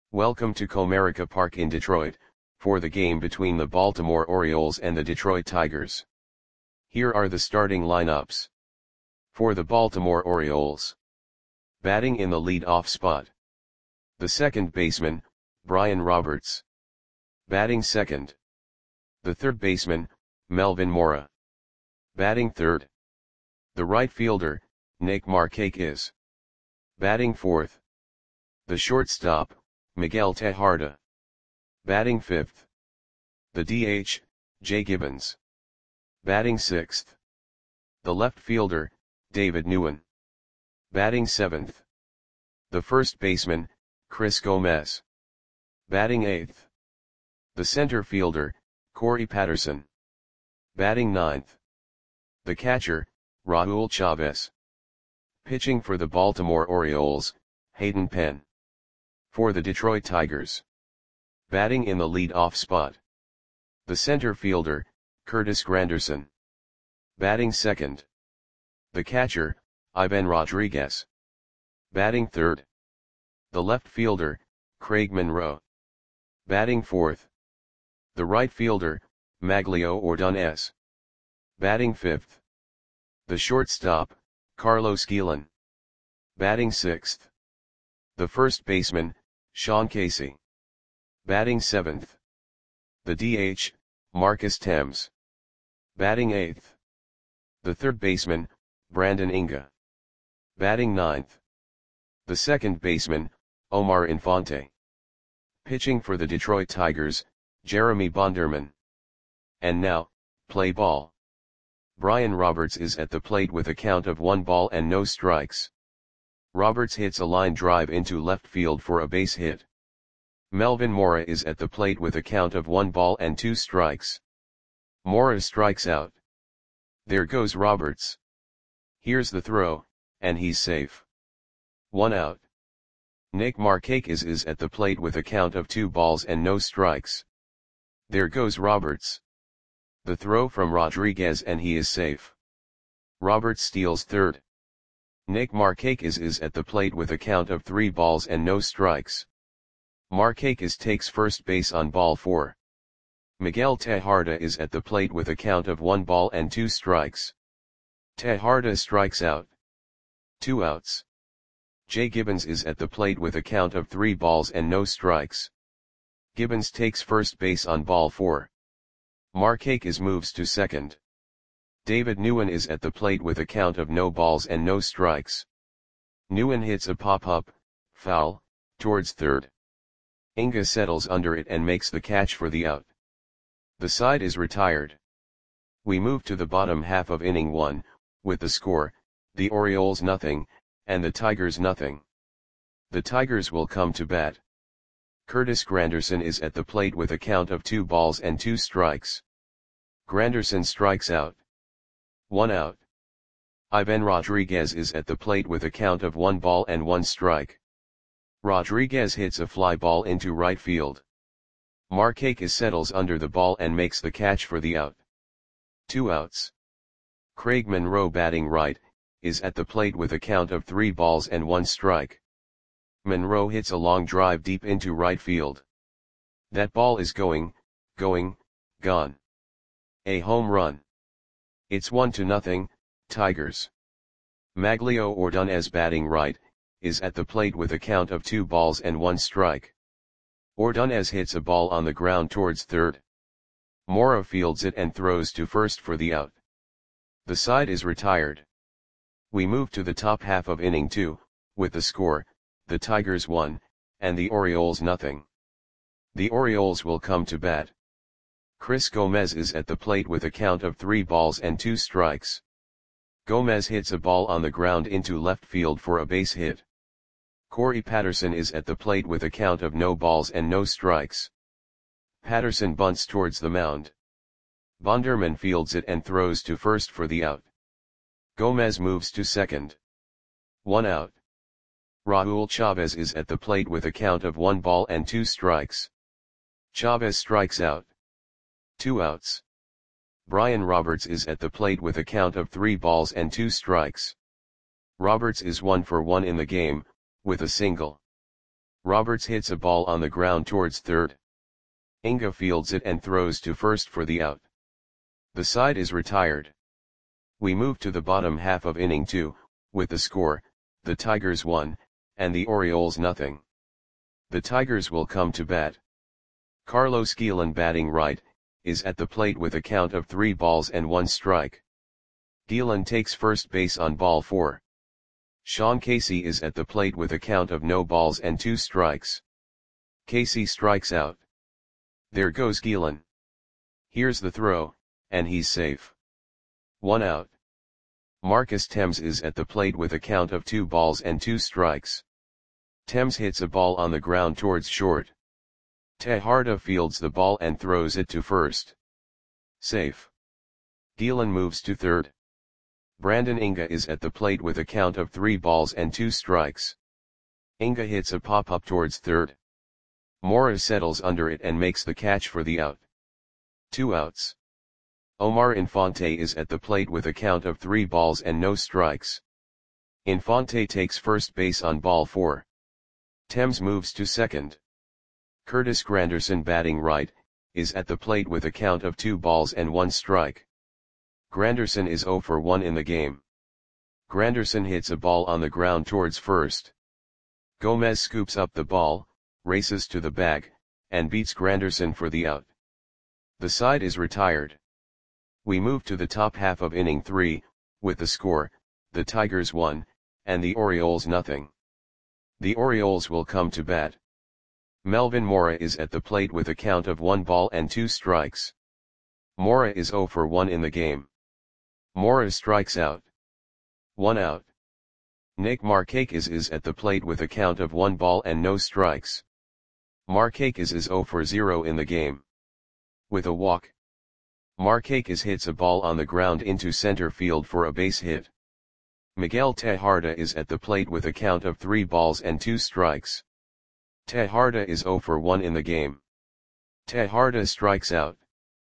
Welcome to Comerica Park in Detroit, for the game between the Baltimore Orioles and the Detroit Tigers. Here are the starting lineups. For the Baltimore Orioles. Batting in the lead-off spot. The second baseman, Brian Roberts. Batting second. The third baseman, Melvin Mora. Batting third. The right fielder, Nick Markakis. Batting fourth. The shortstop, Miguel Tejada. Batting fifth. The DH, Jay Gibbons. Batting sixth. The left fielder, David Nguyen. Batting seventh. The first baseman, Chris Gomez. Batting eighth. The center fielder, Corey Patterson. Batting ninth. The catcher, Raul Chavez. Pitching for the Baltimore Orioles, Hayden Penn. For the Detroit Tigers. Batting in the lead-off spot. The center fielder, Curtis Granderson. Batting second. The catcher, Ivan Rodriguez. Batting third. The left fielder, Craig Monroe. Batting fourth. The right fielder, Maglio Ordonez. Batting fifth. The shortstop, Carlos Guillen. Batting sixth. The first baseman, Sean Casey. Batting seventh. The DH, Marcus Thames. Batting eighth. The third baseman, Brandon Inga. Batting ninth. The second baseman, Omar Infante. Pitching for the Detroit Tigers, Jeremy Bonderman. And now, play ball. Brian Roberts is at the plate with a count of 1 ball and no strikes. Roberts hits a line drive into left field for a base hit. Melvin Mora is at the plate with a count of 1 ball and 2 strikes. Mora strikes out. There goes Roberts. Here's the throw, and he's safe. 1 out. Nick Markakis is at the plate with a count of 2 balls and no strikes. There goes Roberts. The throw from Rodriguez and he is safe. Roberts steals third. Nick Markakis is at the plate with a count of 3 balls and no strikes. Markakis takes first base on ball 4. Miguel Tejada is at the plate with a count of 1 ball and 2 strikes. Tejada strikes out. 2 outs. Jay Gibbons is at the plate with a count of 3 balls and no strikes. Gibbons takes first base on ball 4. Markakis moves to second. David Nguyen is at the plate with a count of no balls and no strikes. Nguyen hits a pop-up, foul, towards third. Inga settles under it and makes the catch for the out. The side is retired. We move to the bottom half of inning 1, with the score, the Orioles nothing, and the Tigers nothing. The Tigers will come to bat. Curtis Granderson is at the plate with a count of 2 balls and 2 strikes. Granderson strikes out. 1 out. Ivan Rodriguez is at the plate with a count of 1 ball and 1 strike. Rodriguez hits a fly ball into right field. Markakis settles under the ball and makes the catch for the out. 2 outs. Craig Monroe, batting right, is at the plate with a count of 3 balls and 1 strike. Monroe hits a long drive deep into right field. That ball is gone. A home run. It's 1-0, Tigers. Maglio Ordonez, batting right, is at the plate with a count of 2 balls and 1 strike. Ordonez hits a ball on the ground towards third. Mora fields it and throws to first for the out. The side is retired. We move to the top half of inning 2, with the score, the Tigers 1, and the Orioles nothing. The Orioles will come to bat. Chris Gomez is at the plate with a count of 3 balls and 2 strikes. Gomez hits a ball on the ground into left field for a base hit. Corey Patterson is at the plate with a count of no balls and no strikes. Patterson bunts towards the mound. Bonderman fields it and throws to first for the out. Gomez moves to second. 1 out. Raul Chavez is at the plate with a count of 1 ball and 2 strikes. Chavez strikes out. 2 outs. Brian Roberts is at the plate with a count of 3 balls and 2 strikes. Roberts is 1 for 1 in the game, with a single. Roberts hits a ball on the ground towards third. Inga fields it and throws to first for the out. The side is retired. We move to the bottom half of inning 2, with the score, the Tigers 1, and the Orioles nothing. The Tigers will come to bat. Carlos Guillen batting right, is at the plate with a count of 3 balls and 1 strike. Guillen takes first base on ball 4. Sean Casey is at the plate with a count of no balls and 2 strikes. Casey strikes out. There goes Guillen. Here's the throw, and he's safe. 1 out. Marcus Thames is at the plate with a count of 2 balls and 2 strikes. Thames hits a ball on the ground towards short. Tejada fields the ball and throws it to first. Safe. Guillen moves to third. Brandon Inga is at the plate with a count of 3 balls and 2 strikes. Inga hits a pop-up towards third. Mora settles under it and makes the catch for the out. 2 outs. Omar Infante is at the plate with a count of 3 balls and no strikes. Infante takes first base on ball 4. Thames moves to second. Curtis Granderson batting right, is at the plate with a count of 2 balls and 1 strike. Granderson is 0 for 1 in the game. Granderson hits a ball on the ground towards first. Gomez scoops up the ball, races to the bag, and beats Granderson for the out. The side is retired. We move to the top half of inning 3, with the score, the Tigers 1, and the Orioles nothing. The Orioles will come to bat. Melvin Mora is at the plate with a count of 1 ball and 2 strikes. Mora is 0 for 1 in the game. Mora strikes out. 1 out. Nick Markakis is at the plate with a count of 1 ball and no strikes. Markakis is 0 for 0 in the game. With a walk. Markakis hits a ball on the ground into center field for a base hit. Miguel Tejada is at the plate with a count of 3 balls and 2 strikes. Tejada is 0 for 1 in the game. Tejada strikes out.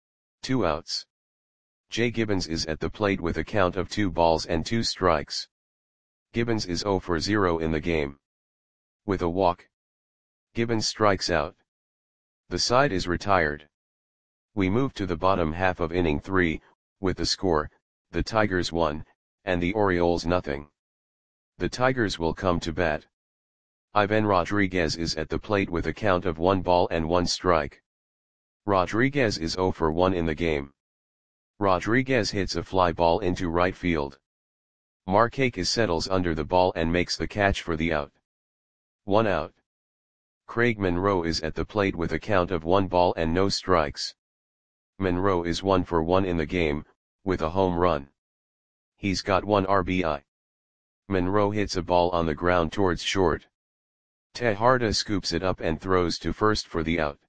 2 outs. Jay Gibbons is at the plate with a count of 2 balls and 2 strikes. Gibbons is 0 for 0 in the game. With a walk. Gibbons strikes out. The side is retired. We move to the bottom half of inning 3, with the score, the Tigers 1, and the Orioles nothing. The Tigers will come to bat. Ivan Rodriguez is at the plate with a count of 1 ball and 1 strike. Rodriguez is 0 for 1 in the game. Rodriguez hits a fly ball into right field. Markakis settles under the ball and makes the catch for the out. 1 out. Craig Monroe is at the plate with a count of 1 ball and no strikes. Monroe is 1 for 1 in the game, with a home run. He's got 1 RBI. Monroe hits a ball on the ground towards short. Tejada scoops it up and throws to first for the out.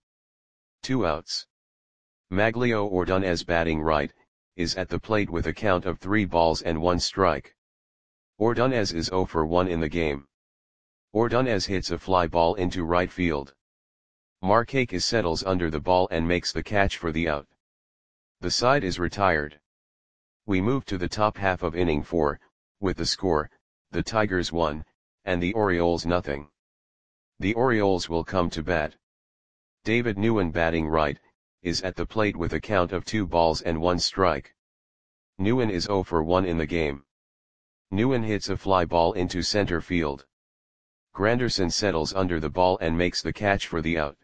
2 outs. Maglio Ordonez batting right, is at the plate with a count of 3 balls and 1 strike. Ordonez is 0 for 1 in the game. Ordonez hits a fly ball into right field. Markakis settles under the ball and makes the catch for the out. The side is retired. We move to the top half of inning 4, with the score, the Tigers 1, and the Orioles nothing. The Orioles will come to bat. David Nguyen batting right, is at the plate with a count of 2 balls and 1 strike. Nguyen is 0 for 1 in the game. Nguyen hits a fly ball into center field. Granderson settles under the ball and makes the catch for the out.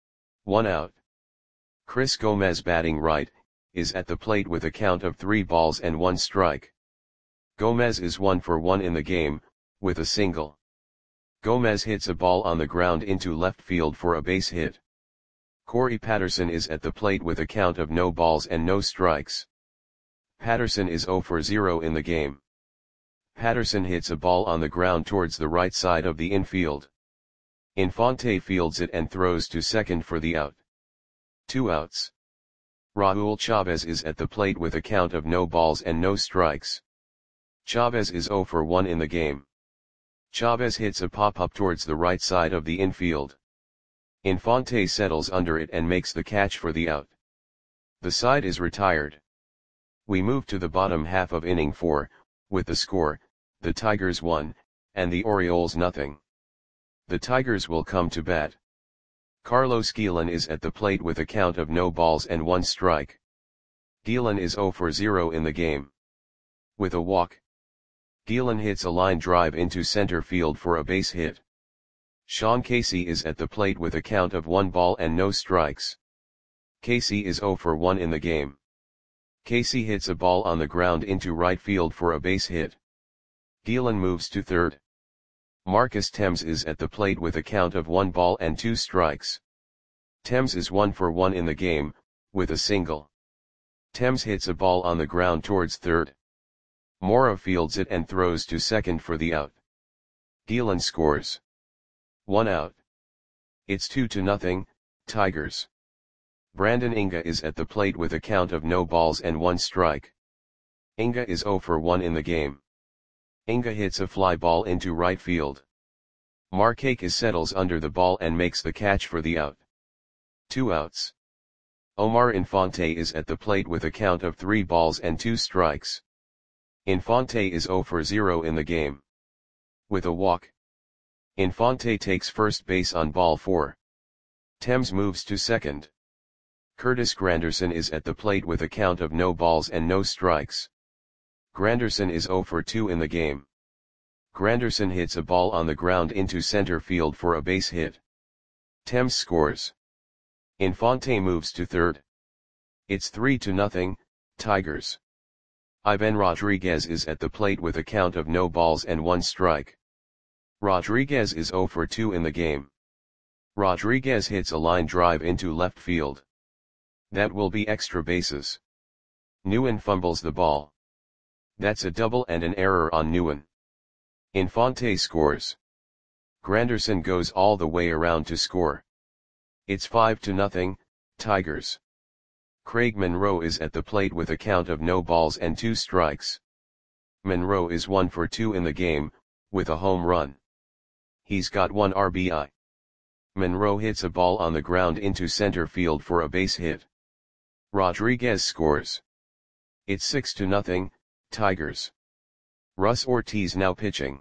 1 out. Chris Gomez batting right, is at the plate with a count of 3 balls and 1 strike. Gomez is 1 for 1 in the game, with a single. Gomez hits a ball on the ground into left field for a base hit. Corey Patterson is at the plate with a count of no balls and no strikes. Patterson is 0 for 0 in the game. Patterson hits a ball on the ground towards the right side of the infield. Infante fields it and throws to second for the out. 2 outs. Raul Chavez is at the plate with a count of no balls and no strikes. Chavez is 0 for 1 in the game. Chavez hits a pop-up towards the right side of the infield. Infante settles under it and makes the catch for the out. The side is retired. We move to the bottom half of inning 4, with the score, the Tigers 1, and the Orioles nothing. The Tigers will come to bat. Carlos Guillen is at the plate with a count of no balls and 1 strike. Guillen is 0 for 0 in the game. With a walk, Guillen hits a line drive into center field for a base hit. Sean Casey is at the plate with a count of 1 ball and no strikes. Casey is 0 for 1 in the game. Casey hits a ball on the ground into right field for a base hit. Guillen moves to third. Marcus Thames is at the plate with a count of 1 ball and 2 strikes. Thames is 1 for 1 in the game, with a single. Thames hits a ball on the ground towards third. Mora fields it and throws to second for the out. Guillen scores. 1 out. It's 2-0, Tigers. Brandon Inga is at the plate with a count of no balls and 1 strike. Inga is 0 for 1 in the game. Inga hits a fly ball into right field. Markakis settles under the ball and makes the catch for the out. 2 outs. Omar Infante is at the plate with a count of 3 balls and 2 strikes. Infante is 0 for 0 in the game. With a walk, Infante takes first base on ball 4. Thames moves to second. Curtis Granderson is at the plate with a count of no balls and no strikes. Granderson is 0 for 2 in the game. Granderson hits a ball on the ground into center field for a base hit. Thames scores. Infante moves to third. It's 3-0, Tigers. Ivan Rodriguez is at the plate with a count of no balls and 1 strike. Rodriguez is 0 for 2 in the game. Rodriguez hits a line drive into left field. That will be extra bases. Nguyen fumbles the ball. That's a double and an error on Nguyen. Infante scores. Granderson goes all the way around to score. It's 5-0, Tigers. Craig Monroe is at the plate with a count of no balls and 2 strikes. Monroe is 1 for 2 in the game, with a home run. He's got 1 RBI. Monroe hits a ball on the ground into center field for a base hit. Rodriguez scores. It's 6-0, Tigers. Russ Ortiz now pitching.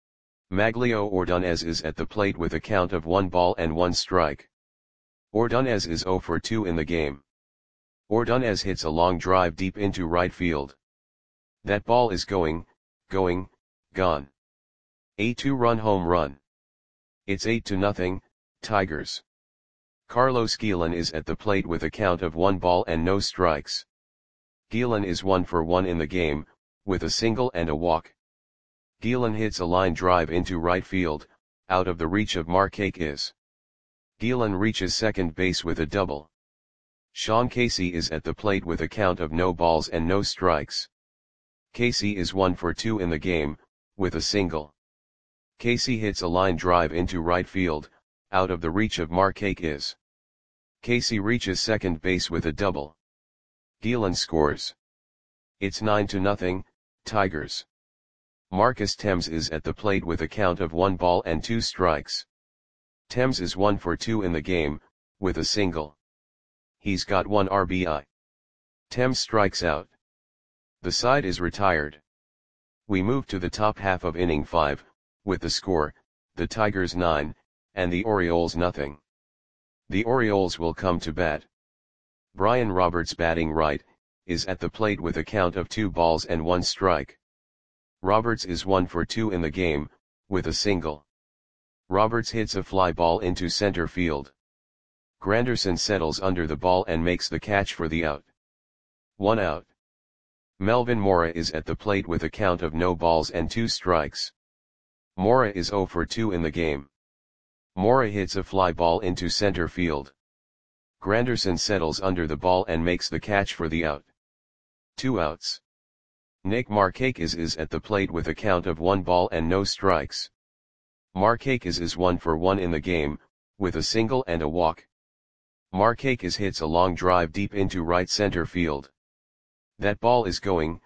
Maglio Ordonez is at the plate with a count of 1 ball and 1 strike. Ordonez is 0 for 2 in the game. Ordonez hits a long drive deep into right field. That ball is gone. A 2-run home run. It's 8-0, Tigers. Carlos Guillen is at the plate with a count of 1 ball and no strikes. Guillen is 1 for 1 in the game, with a single and a walk. Guillen hits a line drive into right field, out of the reach of Markakis. Guillen reaches second base with a double. Sean Casey is at the plate with a count of no balls and no strikes. Casey is 1 for 2 in the game, with a single. Casey hits a line drive into right field, out of the reach of Markakis. Casey reaches second base with a double. Guillen scores. It's 9-0, Tigers. Marcus Thames is at the plate with a count of 1 ball and 2 strikes. Thames is 1 for 2 in the game, with a single. He's got 1 RBI. Thames strikes out. The side is retired. We move to the top half of inning 5, with the score, the Tigers 9, and the Orioles nothing. The Orioles will come to bat. Brian Roberts batting right, is at the plate with a count of 2 balls and 1 strike. Roberts is 1 for 2 in the game, with a single. Roberts hits a fly ball into center field. Granderson settles under the ball and makes the catch for the out. 1 out. Melvin Mora is at the plate with a count of no balls and 2 strikes. Mora is 0 for 2 in the game. Mora hits a fly ball into center field. Granderson settles under the ball and makes the catch for the out. 2 outs. Nick Markakis is at the plate with a count of 1 ball and no strikes. Markakis is 1 for 1 in the game, with a single and a walk. Markakis hits a long drive deep into right center field. That ball is gone.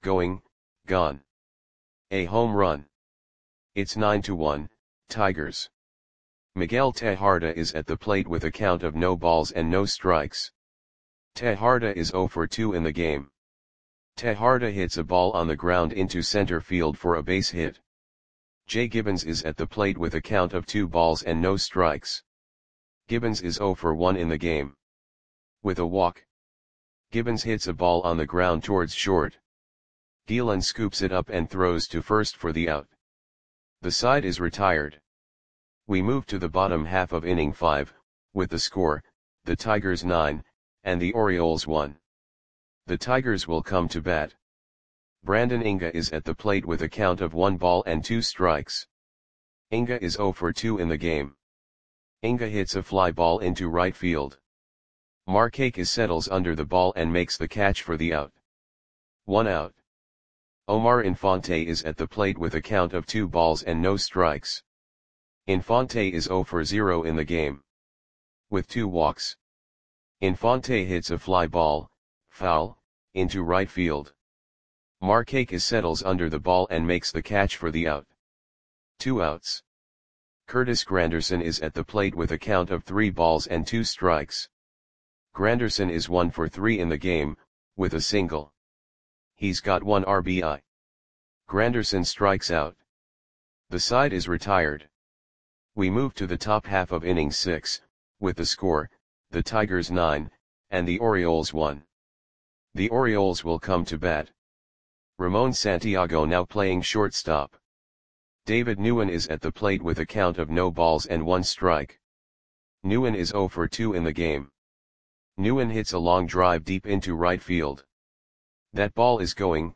A home run. It's 9-1, Tigers. Miguel Tejada is at the plate with a count of no balls and no strikes. Tejada is 0 for 2 in the game. Tejada hits a ball on the ground into center field for a base hit. Jay Gibbons is at the plate with a count of 2 balls and no strikes. Gibbons is 0 for 1 in the game. With a walk, Gibbons hits a ball on the ground towards short. Gielan scoops it up and throws to first for the out. The side is retired. We move to the bottom half of inning 5, with the score, the Tigers 9, and the Orioles 1. The Tigers will come to bat. Brandon Inga is at the plate with a count of 1 ball and 2 strikes. Inga is 0 for 2 in the game. Inga hits a fly ball into right field. Markakis settles under the ball and makes the catch for the out. 1 out. Omar Infante is at the plate with a count of 2 balls and no strikes. Infante is 0 for 0 in the game. With 2 walks, Infante hits a fly ball, foul, into right field. Markakis settles under the ball and makes the catch for the out. 2 outs. Curtis Granderson is at the plate with a count of 3 balls and 2 strikes. Granderson is 1 for 3 in the game, with a single. He's got 1 RBI. Granderson strikes out. The side is retired. We move to the top half of inning 6, with the score, the Tigers 9, and the Orioles 1. The Orioles will come to bat. Ramon Santiago now playing shortstop. David Nguyen is at the plate with a count of no balls and 1 strike. Nguyen is 0 for 2 in the game. Nguyen hits a long drive deep into right field. That ball is going,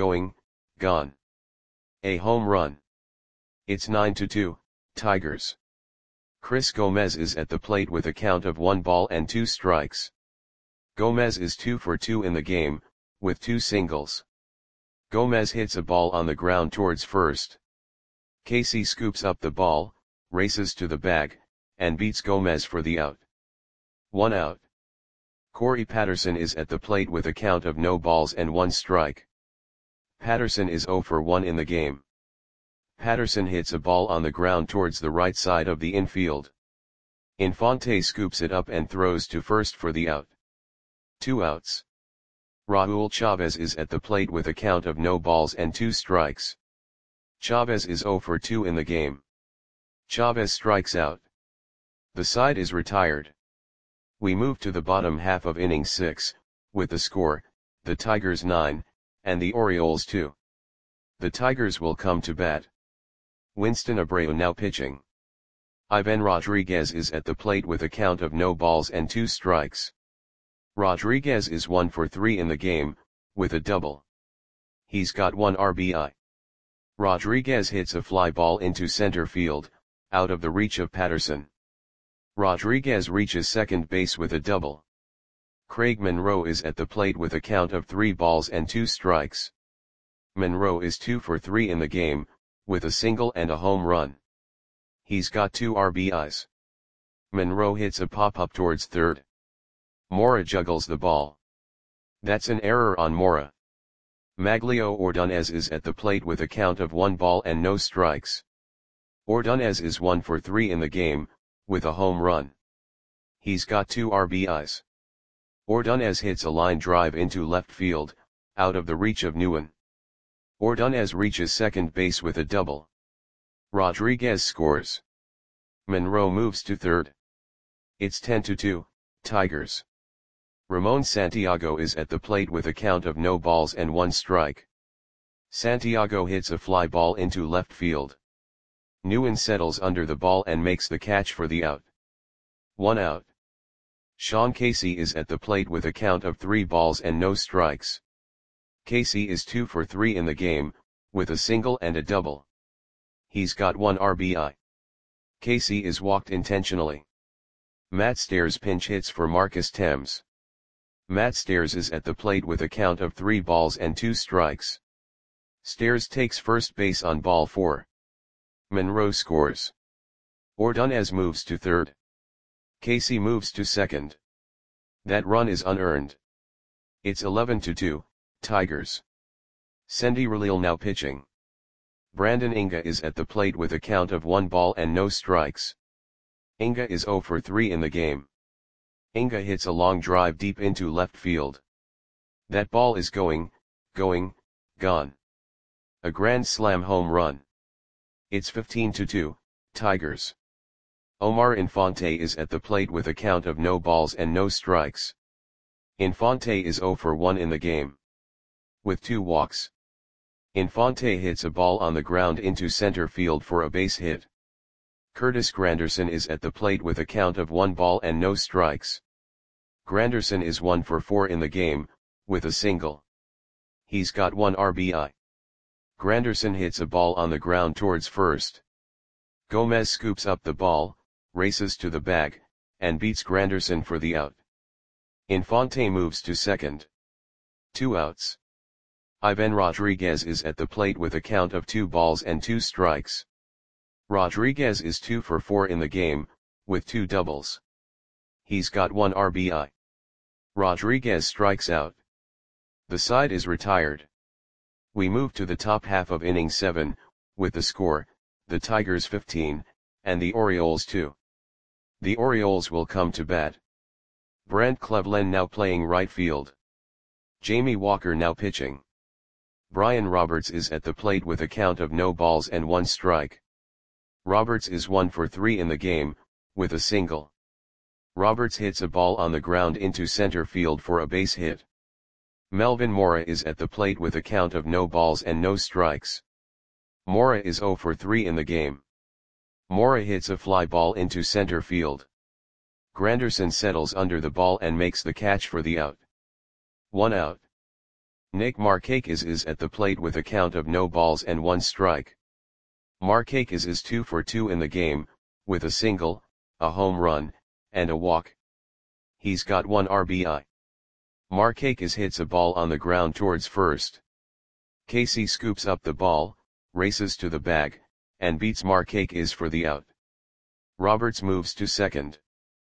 gone. A home run. It's 9-2, Tigers. Chris Gomez is at the plate with a count of 1 ball and 2 strikes. Gomez is 2 for 2 in the game, with 2 singles. Gomez hits a ball on the ground towards first. Casey scoops up the ball, races to the bag, and beats Gomez for the out. 1 out. Corey Patterson is at the plate with a count of no balls and 1 strike. Patterson is 0 for 1 in the game. Patterson hits a ball on the ground towards the right side of the infield. Infante scoops it up and throws to first for the out. 2 outs. Raul Chavez is at the plate with a count of no balls and 2 strikes. Chavez is 0 for 2 in the game. Chavez strikes out. The side is retired. We move to the bottom half of inning 6, with the score, the Tigers 9, and the Orioles 2. The Tigers will come to bat. Winston Abreu now pitching. Ivan Rodriguez is at the plate with a count of no balls and 2 strikes. Rodriguez is 1 for 3 in the game, with a double. He's got 1 RBI. Rodriguez hits a fly ball into center field, out of the reach of Patterson. Rodriguez reaches second base with a double. Craig Monroe is at the plate with a count of 3 balls and 2 strikes. Monroe is 2 for 3 in the game, with a single and a home run. He's got 2 RBIs. Monroe hits a pop-up towards third. Mora juggles the ball. That's an error on Mora. Maglio Ordonez is at the plate with a count of 1 ball and no strikes. Ordonez is 1 for 3 in the game, with a home run. He's got 2 RBIs. Ordonez hits a line drive into left field, out of the reach of Nguyen. Ordonez reaches second base with a double. Rodriguez scores. Monroe moves to third. It's 10-2, Tigers. Ramon Santiago is at the plate with a count of no balls and 1 strike. Santiago hits a fly ball into left field. Nguyen settles under the ball and makes the catch for the out. 1 out. Sean Casey is at the plate with a count of 3 balls and no strikes. Casey is 2 for 3 in the game, with a single and a double. He's got 1 RBI. Casey is walked intentionally. Matt Stairs pinch hits for Marcus Thames. Matt Stairs is at the plate with a count of 3 balls and 2 strikes. Stairs takes first base on ball 4. Monroe scores. Ordonez moves to third. Casey moves to second. That run is unearned. It's 11-2, Tigers. Sendy Relil now pitching. Brandon Inga is at the plate with a count of 1 ball and no strikes. Inga is 0 for 3 in the game. Inga hits a long drive deep into left field. That ball is going, gone. A grand slam home run. It's 15-2, Tigers. Omar Infante is at the plate with a count of no balls and no strikes. Infante is 0 for 1 in the game, with 2 walks. Infante hits a ball on the ground into center field for a base hit. Curtis Granderson is at the plate with a count of 1 ball and no strikes. Granderson is 1 for 4 in the game, with a single. He's got 1 RBI. Granderson hits a ball on the ground towards first. Gomez scoops up the ball, races to the bag, and beats Granderson for the out. Infante moves to second. 2 outs. Ivan Rodriguez is at the plate with a count of 2 balls and 2 strikes. Rodriguez is 2 for 4 in the game, with 2 doubles. He's got 1 RBI. Rodriguez strikes out. The side is retired. We move to the top half of inning 7, with the score, the Tigers 15, and the Orioles 2. The Orioles will come to bat. Brent Cleveland now playing right field. Jamie Walker now pitching. Brian Roberts is at the plate with a count of no balls and 1 strike. Roberts is 1 for 3 in the game, with a single. Roberts hits a ball on the ground into center field for a base hit. Melvin Mora is at the plate with a count of no balls and no strikes. Mora is 0 for 3 in the game. Mora hits a fly ball into center field. Granderson settles under the ball and makes the catch for the out. 1 out. Nick Markakis is at the plate with a count of no balls and 1 strike. Markakis is 2 for 2 in the game, with a single, a home run, and a walk. He's got 1 RBI. Markakis hits a ball on the ground towards first. Casey scoops up the ball, races to the bag, and beats Markakis for the out. Roberts moves to second.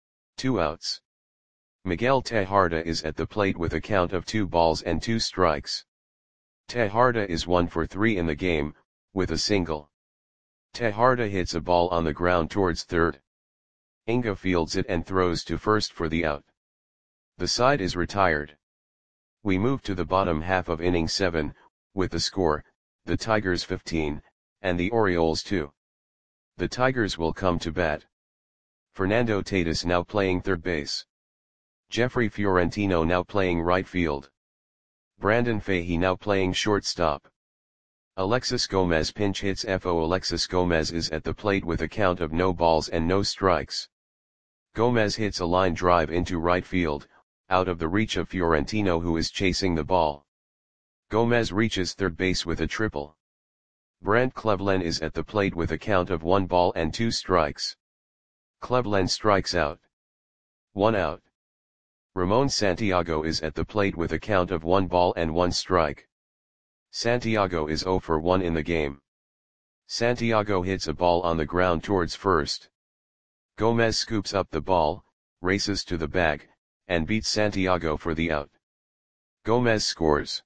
2 outs. Miguel Tejada is at the plate with a count of 2 balls and 2 strikes. Tejada is 1 for 3 in the game, with a single. Tejada hits a ball on the ground towards third. Inga fields it and throws to first for the out. The side is retired. We move to the bottom half of inning 7, with the score, the Tigers 15, and the Orioles 2. The Tigers will come to bat. Fernando Tatis now playing third base. Jeffrey Fiorentino now playing right field. Brandon Fahey now playing shortstop. Alexis Gomez pinch hits FO. Alexis Gomez is at the plate with a count of no balls and no strikes. Gomez hits a line drive into right field, out of the reach of Fiorentino, who is chasing the ball. Gomez reaches third base with a triple. Brent Cleveland is at the plate with a count of 1 ball and 2 strikes. Cleveland strikes out. 1 out. Ramon Santiago is at the plate with a count of 1 ball and 1 strike. Santiago is 0 for 1 in the game. Santiago hits a ball on the ground towards first. Gomez scoops up the ball, races to the bag, and beats Santiago for the out. Gomez scores.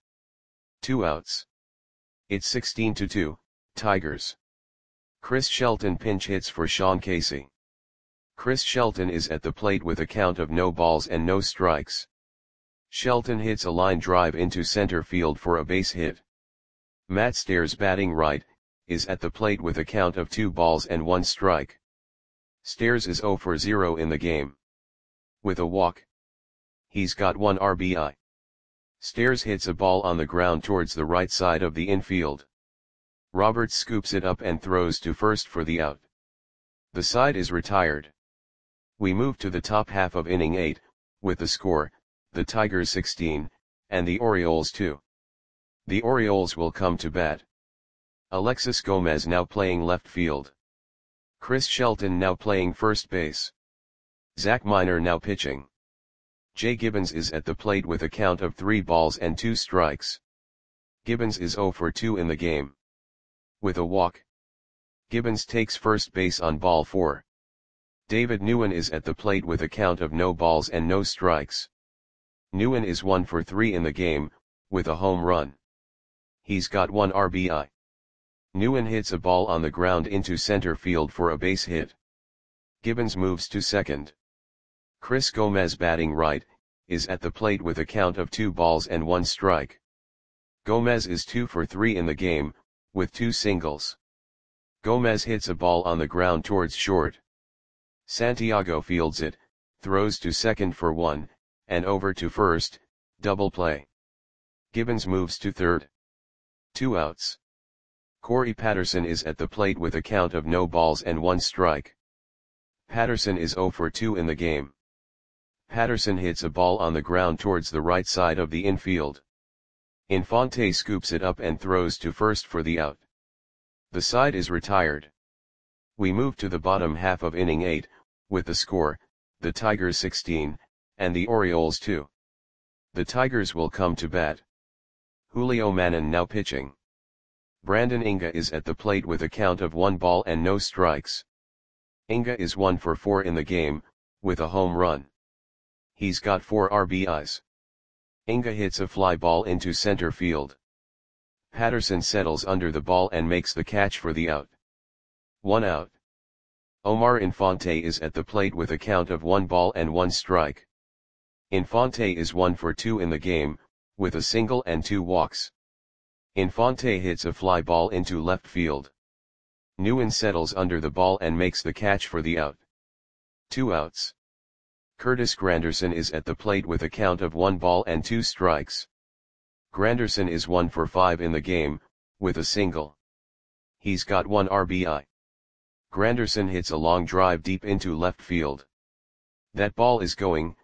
2 outs. It's 16-2, Tigers. Chris Shelton pinch hits for Sean Casey. Chris Shelton is at the plate with a count of no balls and no strikes. Shelton hits a line drive into center field for a base hit. Matt Stairs, batting right, is at the plate with a count of 2 balls and 1 strike. Stairs is 0 for 0 in the game, with a walk. He's got 1 RBI. Stairs hits a ball on the ground towards the right side of the infield. Roberts scoops it up and throws to first for the out. The side is retired. We move to the top half of inning 8, with the score, the Tigers 16, and the Orioles 2. The Orioles will come to bat. Alexis Gomez now playing left field. Chris Shelton now playing first base. Zach Miner now pitching. Jay Gibbons is at the plate with a count of 3 balls and 2 strikes. Gibbons is 0 for 2 in the game, with a walk. Gibbons takes first base on ball 4. David Nguyen is at the plate with a count of no balls and no strikes. Nguyen is 1 for 3 in the game, with a home run. He's got 1 RBI. Nguyen hits a ball on the ground into center field for a base hit. Gibbons moves to second. Chris Gomez, batting right, is at the plate with a count of 2 balls and 1 strike. Gomez is 2 for 3 in the game, with 2 singles. Gomez hits a ball on the ground towards short. Santiago fields it, throws to second for 1, and over to first, double play. Gibbons moves to third. 2 outs. Corey Patterson is at the plate with a count of no balls and 1 strike. Patterson is 0 for 2 in the game. Patterson hits a ball on the ground towards the right side of the infield. Infante scoops it up and throws to first for the out. The side is retired. We move to the bottom half of inning 8, with the score, the Tigers 16, and the Orioles 2. The Tigers will come to bat. Julio Manon now pitching. Brandon Inga is at the plate with a count of 1 ball and no strikes. Inga is 1 for 4 in the game, with a home run. He's got 4 RBIs. Inga hits a fly ball into center field. Patterson settles under the ball and makes the catch for the out. 1 out. Omar Infante is at the plate with a count of 1 ball and 1 strike. Infante is 1 for 2 in the game, with a single and 2 walks. Infante hits a fly ball into left field. Nguyen settles under the ball and makes the catch for the out. 2 outs. Curtis Granderson is at the plate with a count of 1 ball and 2 strikes. Granderson is 1 for 5 in the game, with a single. He's got 1 RBI. Granderson hits a long drive deep into left field. That ball is gone.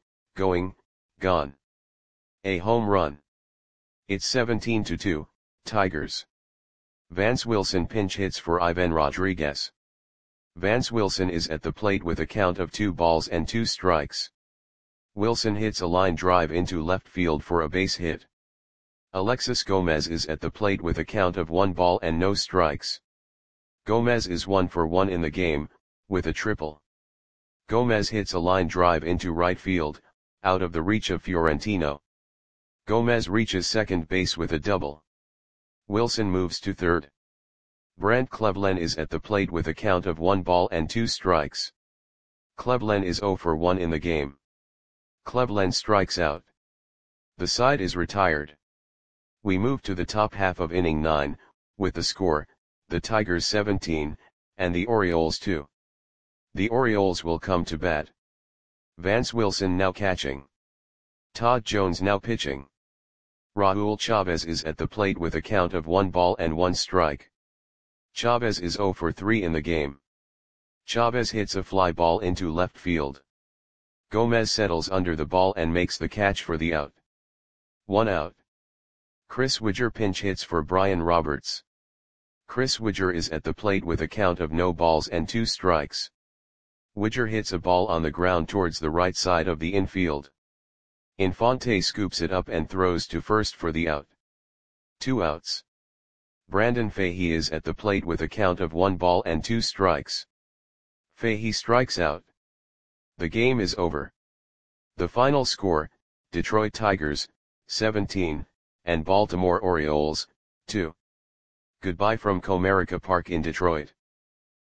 A home run. It's 17-2, Tigers. Vance Wilson pinch hits for Ivan Rodriguez. Vance Wilson is at the plate with a count of 2 balls and 2 strikes. Wilson hits a line drive into left field for a base hit. Alexis Gomez is at the plate with a count of 1 ball and no strikes. Gomez is 1 for 1 in the game, with a triple. Gomez hits a line drive into right field, out of the reach of Fiorentino. Gomez reaches second base with a double. Wilson moves to third. Brant Cleveland is at the plate with a count of 1 ball and 2 strikes. Cleveland is 0 for 1 in the game. Cleveland strikes out. The side is retired. We move to the top half of inning 9, with the score, the Tigers 17, and the Orioles 2. The Orioles will come to bat. Vance Wilson now catching. Todd Jones now pitching. Raul Chavez is at the plate with a count of 1 ball and 1 strike. Chavez is 0 for 3 in the game. Chavez hits a fly ball into left field. Gomez settles under the ball and makes the catch for the out. 1 out. Chris Widger pinch hits for Brian Roberts. Chris Widger is at the plate with a count of no balls and 2 strikes. Widger hits a ball on the ground towards the right side of the infield. Infante scoops it up and throws to first for the out. 2 outs. Brandon Fahey is at the plate with a count of 1 ball and 2 strikes. Fahey strikes out. The game is over. The final score, Detroit Tigers, 17, and Baltimore Orioles, 2. Goodbye from Comerica Park in Detroit.